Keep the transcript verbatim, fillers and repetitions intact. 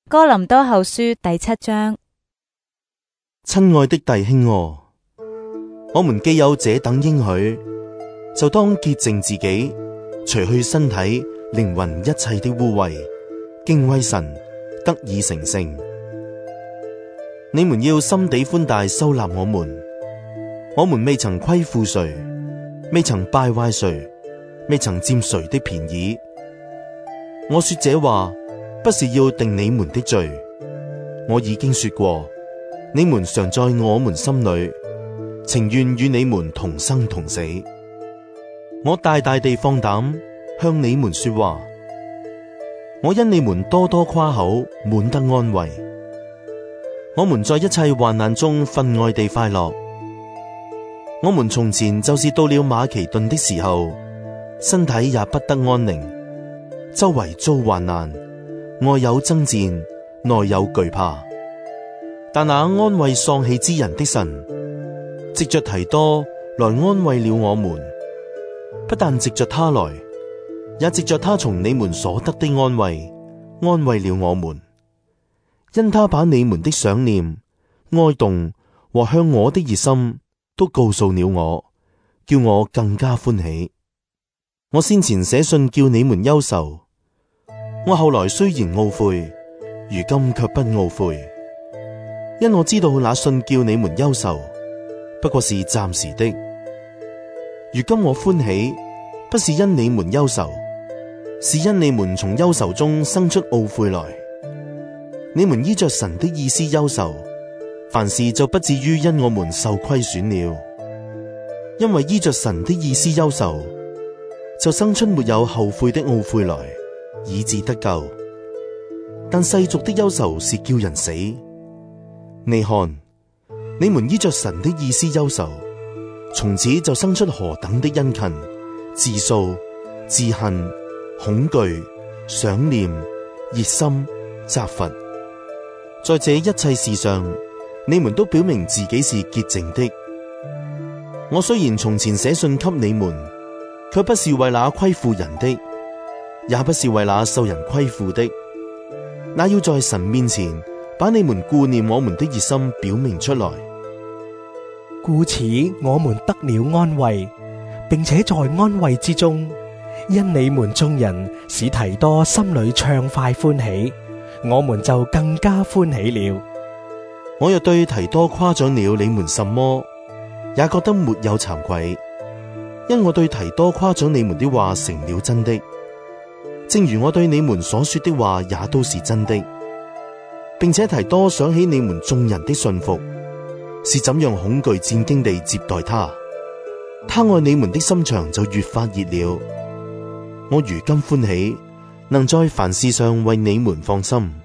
哥林多後書第七章。 親愛的弟兄哦，我們既有這等應許，就當潔淨自己，除去身體、靈魂一切的污穢，敬畏神，得以成聖。你們要心地寬大，收納我們。我們未曾虧負誰，未曾敗壞誰，未曾佔誰的便宜。我說這話，不是要定你們的罪，我已經說過，你們常在我們心裏，情願與你們同生同死。我大大地放膽向你們說話，我因你們多多誇口，滿得安慰。我們在一切患難中分外地快樂。我們從前就是到了馬其頓的時候，身體也不得安寧，周圍遭患難，外有爭戰，內有懼怕。但那安慰喪氣之人的神，藉着提多來安慰了我們，不但藉着他來，也藉着他從你們所得的安慰，安慰了我們。因他把你們的想念、哀慟和向我的熱心都告訴了我，叫我更加歡喜。我先前寫信叫你們憂愁，我後來雖然懊悔，如今卻不懊悔，因我知道那信叫你們憂愁，不過是暫時的。如今我歡喜，不是因你們憂愁，是因你們從憂愁中生出懊悔來。你們依着神的意思憂愁，凡事就不至於因我們受虧損了。因為依着神的意思憂愁，就生出沒有後悔的懊悔來，以致得救。但世俗的憂愁是叫人死。你看，你們依着神的意思憂愁，從此就生出何等的殷勤、自訴、自恨、恐懼、想念、熱心、責罰。在這一切事上，你們都表明自己是潔淨的。我雖然從前寫信給你們，卻不是為那虧負人的，也不是為那受人虧負的，那要在神面前把你們顧念我們的熱心表明出來。 故此我們得了安慰，並且在安慰之中，因你們眾人使提多心裏暢快歡喜，我們就更加歡喜了。 我若對提多誇獎了你們什麼，也覺得沒有慚愧，因我對提多誇獎你們的話成了真的，正如我對你們所說的話也都是真的。並且提多想起你們眾人的信服，是怎樣恐懼戰兢地接待他，他愛你們的心腸就越發熱了。我如今歡喜，能在凡事上為你們放心。